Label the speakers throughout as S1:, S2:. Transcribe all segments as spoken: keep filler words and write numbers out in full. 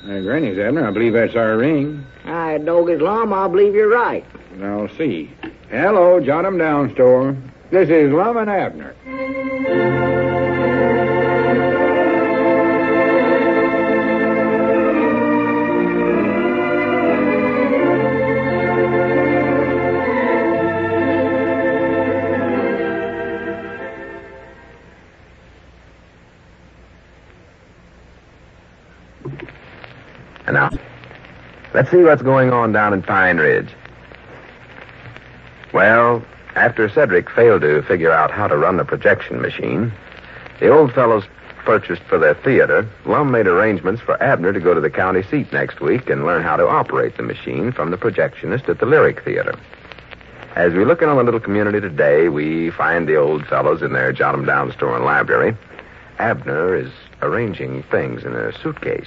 S1: Uh, Granny's, Abner. I believe that's our ring.
S2: I dog Lum, I believe you're right.
S1: I'll see. Hello, Jot 'em Down store. This is Lum and Abner.
S3: And now, let's see what's going on down in Pine Ridge. Well, after Cedric failed to figure out how to run the projection machine, the old fellows purchased for their theater, Lum made arrangements for Abner to go to the county seat next week and learn how to operate the machine from the projectionist at the Lyric Theater. As we look in on the little community today, we find the old fellows in their Jot 'em Down store and library. Abner is arranging things in a suitcase.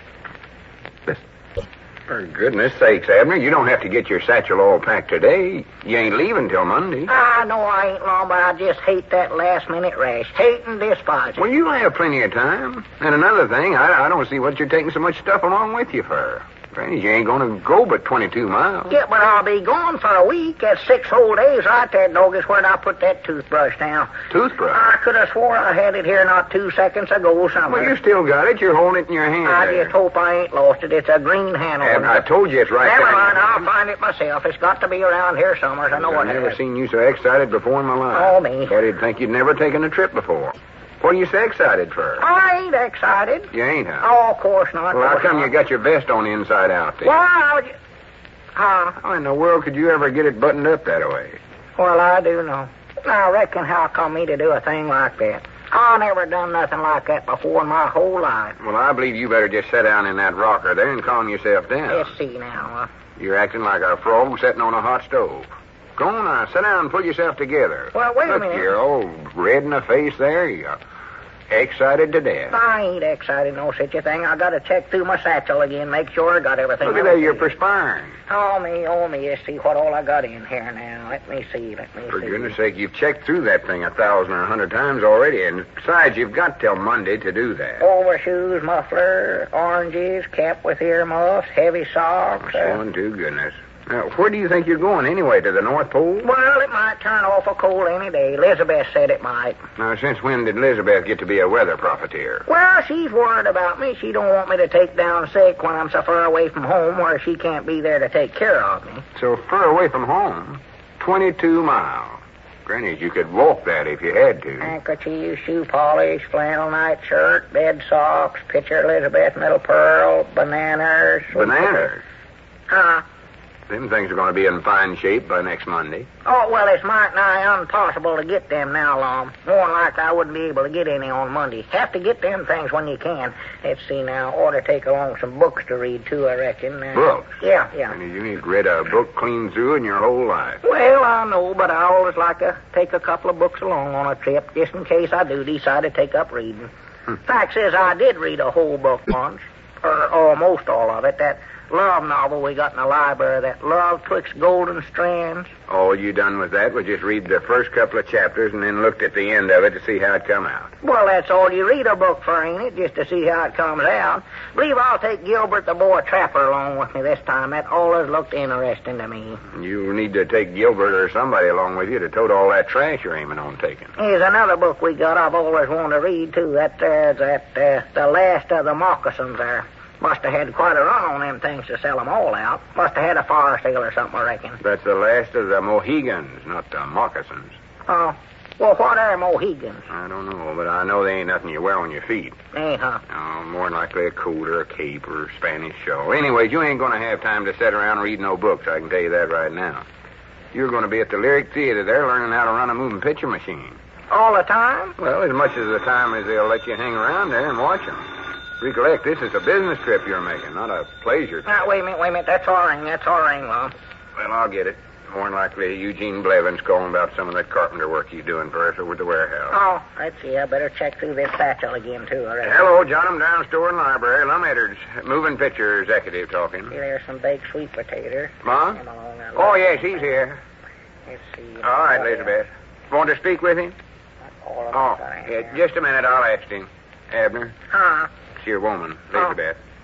S4: For goodness sakes, Abner, you don't have to get your satchel all packed today. You ain't leaving till Monday.
S2: I know I ain't, Lum, but I just hate that last-minute rush. Hate and despise it.
S4: Well, you'll have plenty of time. And another thing, I, I don't see what you're taking so much stuff along with you for. Granny, you ain't going to go but twenty-two miles.
S2: Yeah, but I'll be gone for a week. That's six whole days right there, Doggies. Where'd I put that toothbrush down?
S4: Toothbrush?
S2: I could have swore I had it here not two seconds ago somewhere.
S4: Well, you still got it. You're holding it in your hand.
S2: I
S4: there.
S2: just hope I ain't lost it. It's a green handle.
S4: Abner, I told you it's right
S2: Never
S4: there.
S2: mind, I'll find it myself. It's got to be around here somewhere. I know what
S4: I've
S2: it
S4: never
S2: is.
S4: seen you so excited before in my life.
S2: Oh, me.
S4: Thought you'd think you'd never taken a trip before. What are you so excited for?
S2: I ain't excited.
S4: You ain't, huh?
S2: Oh, of course not.
S4: Well, how
S2: course
S4: come
S2: not.
S4: you got your vest on inside out there?
S2: Well, I was... Huh?
S4: How in the world could you ever get it buttoned up that way?
S2: Well, I do know. I reckon how come me to do a thing like that? I never done nothing like that before in my whole life.
S4: Well, I believe you better just sit down in that rocker there and calm yourself down.
S2: Let's see now. Uh,
S4: You're acting like a frog sitting on a hot stove. Go on now, sit down and pull yourself together.
S2: Well, wait a
S4: Look,
S2: minute.
S4: you're all red in the face there. You're excited to death.
S2: I ain't excited, no such a thing. I got to check through my satchel again, make sure I got everything.
S4: Look at that, you're perspiring.
S2: Oh, me, oh, me. Let's see what all I got in here now. Let me see, let me
S4: For
S2: see.
S4: goodness sake, you've checked through that thing a thousand or a hundred times already, and besides, you've got till Monday to do that.
S2: Overshoes, muffler, oranges, cap with earmuffs, heavy socks.
S4: Oh,
S2: uh,
S4: son, to goodness. Now, where do you think you're going anyway, to the North Pole?
S2: well, it might turn awful cold any day. Elizabeth said it might.
S4: Now, since when did Elizabeth get to be a weather profiteer?
S2: Well, she's worried about me. She don't want me to take down sick when I'm so far away from home where she can't be there to take care of me.
S4: So far away from home, twenty-two miles. Granny, you could walk that if you had to.
S2: Handkerchief, shoe polish, flannel nightshirt, bed socks, pitcher Elizabeth, middle pearl, bananas.
S4: Bananas?
S2: Huh?
S4: Them things are going to be in fine shape by next Monday.
S2: Oh, well, it's might nigh impossible to get them now, Lum. More than likely I wouldn't be able to get any on Monday. Have to get them things when you can. Let's see now. Ought to take along some books to read, too, I reckon. Uh,
S4: Books?
S2: Yeah, yeah.
S4: And you ain't read a book clean through in your whole life.
S2: Well, I know, but I always like to take a couple of books along on a trip, just in case I do decide to take up reading.
S4: Hmm.
S2: Fact is, I did read a whole book once, or almost all of it, that love novel we got in the library, that Love Twixt Golden Strands.
S4: All you done with that was just read the first couple of chapters and then looked at the end of it to see how it come out.
S2: Well, that's all you read a book for, ain't it? Just to see how it comes out. Believe I'll take Gilbert the Boy Trapper along with me this time. That always looked interesting to me.
S4: You need to take Gilbert or somebody along with you to tote all that trash you're aiming on taking.
S2: Here's another book we got I've always wanted to read, too. That there's that, uh, The Last of the Moccasins there. Must have had quite a run on them things to sell them all out. Must have had a fire sale or something, I reckon.
S4: That's the last of the Mohegans, not the moccasins.
S2: Oh, well, what are Mohegans?
S4: I don't know, but I know they ain't nothing you wear on your feet.
S2: Eh, huh?
S4: Oh, more than likely a coat or a cape or a Spanish shawl. Anyways, you ain't going to have time to sit around and read no books, I can tell you that right now. You're going to be at the Lyric Theater there learning how to run a moving picture machine.
S2: All the time?
S4: Well, as much as the time as they'll let you hang around there and watch them. Recollect, this is a business trip you're making, not a pleasure trip.
S2: Now, wait a minute, wait a minute. That's our ring. That's our ring, Lum.
S4: Well, I'll get it. More than likely, Eugene Blevins calling about some of that carpenter work you're doing for us over at the warehouse.
S2: Oh, let's see. I better check through this satchel again, too. I reckon.
S4: Hello, Jot 'em Down store and library. Lum Edwards, moving picture executive talking.
S2: See, there's some baked sweet potatoes.
S4: Ma?
S2: Come along now.
S4: Oh, yes, he's here.
S2: Let's see.
S4: All right, Elizabeth. Want to speak with him?
S2: All of
S4: Oh,
S2: them got in
S4: yeah,
S2: there.
S4: just a minute. I'll ask him. Abner,
S2: Huh?
S4: it's your woman, Elizabeth.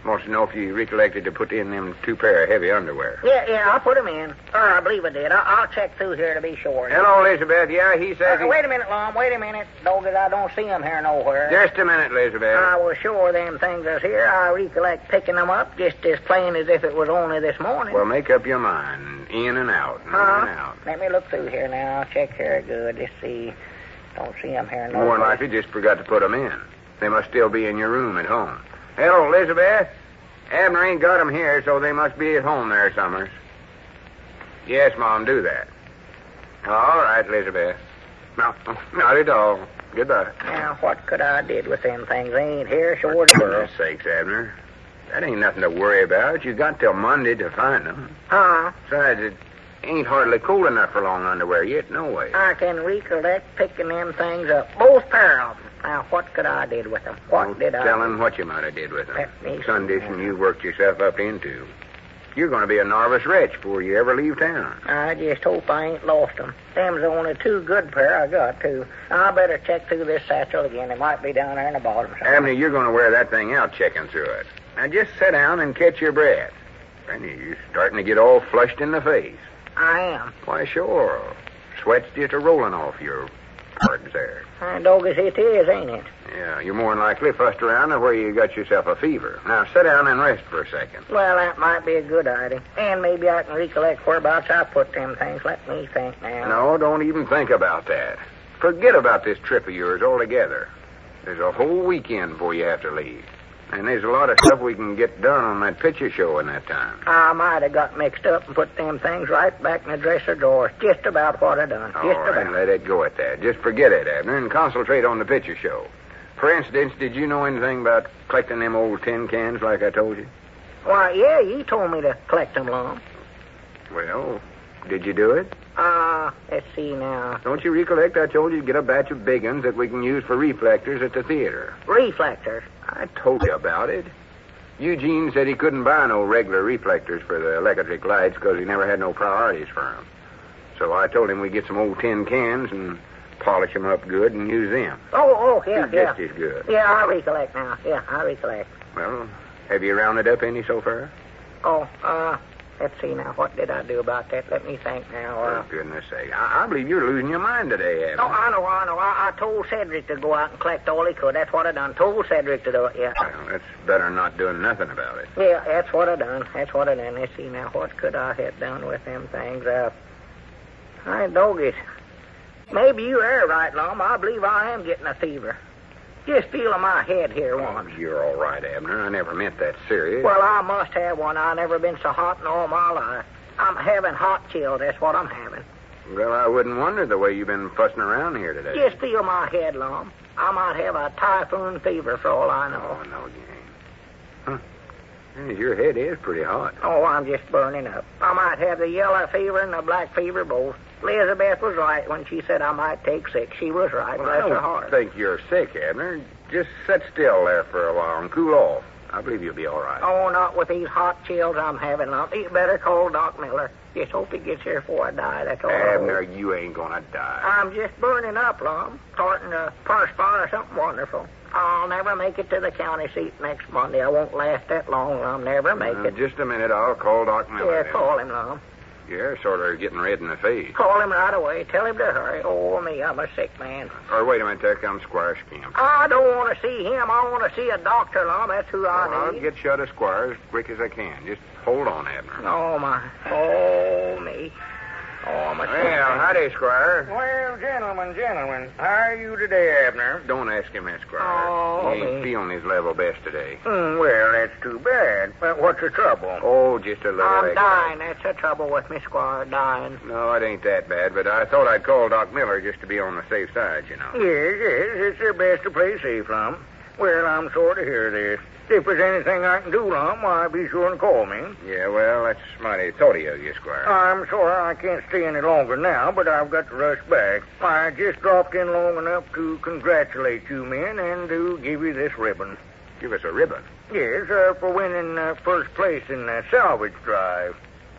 S4: Wants to know if you recollected to put in them two pair of heavy underwear.
S2: Yeah, yeah, I'll put 'em in. Or I believe I did. I- I'll check through here to be sure.
S4: Hello, Elizabeth. Yeah, he says
S2: Uh,
S4: he...
S2: wait a minute, Lum. Wait a minute. Doggies, I don't see 'em here nowhere.
S4: Just a minute, Elizabeth.
S2: I was sure them things was here. I recollect picking 'em up just as plain as if it was only this morning.
S4: Well, make up your mind. In and out, in
S2: huh?
S4: and out.
S2: Let me look through here now. I'll check here good. Just see. Don't see 'em here nowhere.
S4: More likely just forgot to put 'em in. They must still be in your room at home. Hello, Elizabeth. Abner ain't got 'em here, so they must be at home there, Summers. Yes, Mom, do that. All right, Elizabeth. No, not at all. Goodbye.
S2: Now, what could I did with them things? They ain't here, sure
S4: For
S2: to
S4: goodness sakes, Abner. That ain't nothing to worry about. You got till Monday to find 'em.
S2: Huh?
S4: Besides, it ain't hardly cool enough for long underwear yet, no way.
S2: I can recollect picking them things up. Both pair of 'em. Now, what could I did with 'em? What
S4: Don't
S2: did I...
S4: tell him what you might have did with 'em.
S2: Let me see.
S4: Condition you worked yourself up into. You're going to be a nervous wretch before you ever leave town.
S2: I just hope I ain't lost 'em. Them's the only two good pair I got, too. I better check through this satchel again. It might be down there in the bottom somewhere.
S4: Abner, you're going to wear that thing out checking through it. Now, just sit down and catch your breath. And you're starting to get all flushed in the face.
S2: I am.
S4: Why, sure. Sweat's just a-rolling off your parts there.
S2: Uh, doggies, it is, ain't it?
S4: Yeah, you're more than likely fussed around to where you got yourself a fever. Now, sit down and rest for a second.
S2: Well, that might be a good idea. And maybe I can recollect whereabouts I put them things. Let me think now.
S4: No, don't even think about that. Forget about this trip of yours altogether. There's a whole weekend before you have to leave. And there's a lot of stuff we can get done on that picture show in that time.
S2: I might have got mixed up and put them things right back in the dresser drawer. Just about what I done.
S4: All
S2: Just
S4: right,
S2: about.
S4: let it go at that. Just forget it, Abner, and concentrate on the picture show. For instance, did you know anything about collecting them old tin cans like I told you?
S2: Why, yeah, you told me to collect them, Lum.
S4: Well, did you do it?
S2: Uh, let's see now.
S4: Don't you recollect I told you to get a batch of big uns that we can use for reflectors at the theater?
S2: Reflectors.
S4: I told you about it. Eugene said he couldn't buy no regular reflectors for the electric lights because he never had no priorities for them. So I told him we'd get some old tin cans and polish them up good and use them.
S2: Oh, oh, yeah,
S4: They're
S2: yeah.
S4: just as good.
S2: Yeah, I recollect now. Yeah, I recollect.
S4: Well, have you rounded up any so far?
S2: Oh, uh, let's see now. What did I do about that? Let me think now. Uh,
S4: For goodness sake. I, I believe you're losing your mind today, Abner.
S2: oh, I know, I know. I, I told Cedric to go out and collect all he could. That's what I done. Told Cedric to do it, yeah.
S4: Well, that's better than not doing nothing about it.
S2: Yeah, that's what I done. That's what I done. Let's see now. What could I have done with them things? Uh, I doggies. Maybe you are right, Lum. I believe I am getting a fever. Just feeling my head here once.
S4: Oh, you're all right, Abner. I never meant that serious.
S2: Well, I must have one. I've never been so hot in all my life. I'm having hot chills. That's what I'm having.
S4: Well, I wouldn't wonder the way you've been fussing around here today.
S2: Just feel my head, Lum. I might have a typhoon fever for all I know.
S4: Oh, no, you ain't. Huh. Hey, your head is pretty hot.
S2: Oh, I'm just burning up. I might have the yellow fever and the black fever both. Elizabeth was right when she said I might take sick. She was right.
S4: Well,
S2: Bless
S4: I
S2: her
S4: don't
S2: heart.
S4: think you're sick, Abner. Just sit still there for a while and cool off. I believe you'll be all right.
S2: Oh, not with these hot chills I'm having, Lum. You better call Doc Miller. Just hope he gets here before I die. That's all.
S4: Abner, you ain't gonna die.
S2: I'm just burning up, Lum. Starting to perspire something wonderful. I'll never make it to the county seat next Monday. I won't last that long, Lum. Never make
S4: Uh,
S2: it.
S4: just a minute. I'll call Doc Miller.
S2: Yeah,
S4: then.
S2: call him, Lum.
S4: You're sort of getting red in the face.
S2: Call him right away. Tell him to hurry. Oh, me, I'm a sick man.
S4: Or wait a minute, there comes Squire Skimp.
S2: I don't want to see him. I want to see a doctor, Lum. That's who I
S4: Well, I'll
S2: need.
S4: get shut of Squire as quick as I can. Just hold on, Abner.
S2: Oh, my. Oh, me. Oh, my.
S4: Well, howdy, Squire.
S1: Well, gentlemen, gentlemen, how are you today, Abner?
S4: Don't ask him that, Squire.
S2: Oh,
S4: he ain't
S2: me.
S4: feeling his level best today.
S1: Hmm, well, that's too bad. But what's the trouble?
S4: Oh, just a little
S2: I'm
S4: extra.
S2: dying. That's the trouble with me, Squire. Dying.
S4: No, it ain't that bad, but I thought I'd call Doc Miller just to be on the safe side, you know.
S1: Yes, yes, it's the best to play safe, Lum. Well, I'm sorry to hear this. If there's anything I can do, Lum, why, be sure and call me.
S4: Yeah, well, that's mighty thoughtful of you, Squire.
S1: I'm sorry I can't stay any longer now, but I've got to rush back. I just dropped in long enough to congratulate you men and to give you this ribbon.
S4: Give us a ribbon.
S1: Yes, uh, for winning uh, first place in the salvage drive.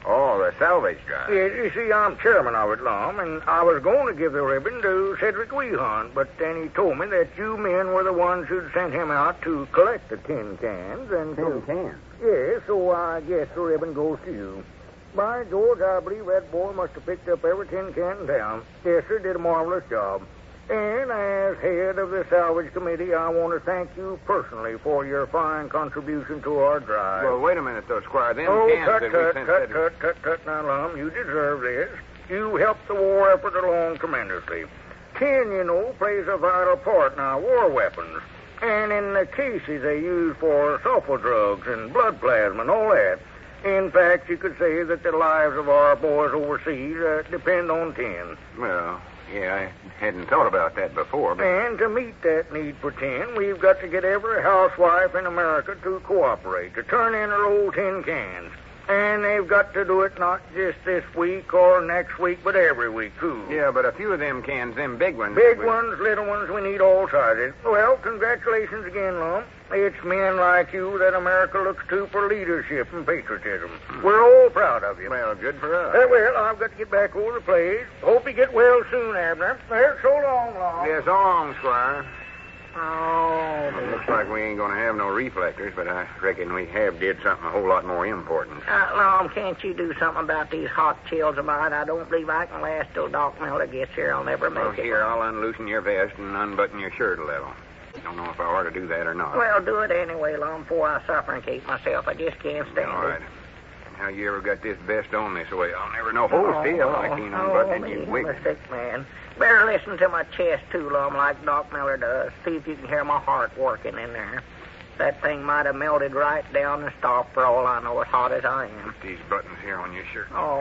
S4: Oh, the salvage drive.
S1: Yes, you see, I'm chairman of it, Lum, and I was going to give the ribbon to Cedric Wehunt, but then he told me that you men were the ones who'd sent him out to collect the tin cans, and
S4: Tin
S1: so...
S4: cans?
S1: Yes, so I guess the ribbon goes to you. By George, I believe that boy must have picked up every tin can in town. Yes, sir, did a marvelous job. And as head of the salvage committee, I want to thank you personally for your fine contribution to our drive.
S4: Well, wait a minute, though, Squire. Them
S1: oh,
S4: cans
S1: tut,
S4: that we
S1: tut,
S4: sent
S1: tut,
S4: Cedric...
S1: tut, tut, tut, now, Lum, you deserve this. You helped the war effort along tremendously. Tin, you know, plays a vital part in our war weapons. And in the cases they use for sulfur drugs and blood plasma and all that. In fact, you could say that the lives of our boys overseas uh, depend on tin.
S4: Well, yeah, I hadn't thought about that before, but...
S1: And to meet that need for tin, we've got to get every housewife in America to cooperate, to turn in her old tin cans. And they've got to do it not just this week or next week, but every week, too.
S4: Yeah, but a few of them cans, them big ones...
S1: Big
S4: we...
S1: ones, little ones, we need all sizes. Well, congratulations again, Lum. It's men like you that America looks to for leadership and patriotism. Hmm. We're all proud of you.
S4: Well, good for us.
S1: Uh, well, I've got to get back over the place. Hope you get well soon, Abner. Well, so long, Lum.
S4: Yeah, so long, Squire.
S2: Oh,
S4: Well, looks like we ain't going to have no reflectors, but I reckon we have did something a whole lot more important.
S2: Uh, Lom, can't you do something about these hot chills of mine? I don't believe I can last till Doc Miller gets here. I'll never make
S4: Well,
S2: it.
S4: here, I'll unloosen your vest and unbutton your shirt a little. Don't know if I ought to do that or not.
S2: Well, do it anyway, Lom, before I suffocate myself. I just can't stand
S4: All right.
S2: it.
S4: How you ever got this vest on this way? I'll never know. Hold still. I can't unbutton
S2: oh,
S4: it. You
S2: me,
S4: wiggle.
S2: I'm a sick man. Better listen to my chest, too, Lom, like Doc Miller does. See if you can hear my heart working in there. That thing might have melted right down and stopped for all I know, as hot as I am.
S4: Put these buttons here on your shirt.
S2: Oh.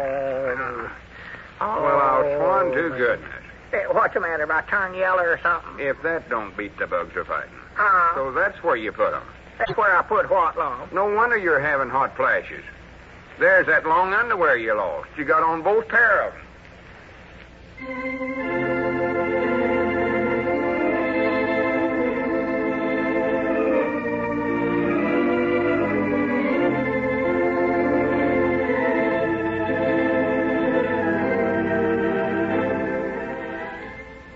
S2: oh
S4: Well, I'll swan to goodness.
S2: Hey, what's the matter? If I turn yellow or something?
S4: If that don't beat the bugs are fighting.
S2: Uh,
S4: So that's where you put them.
S2: that's where I put what, Lom?
S4: No wonder you're having hot flashes. There's that long underwear you lost. You got on both pair of them.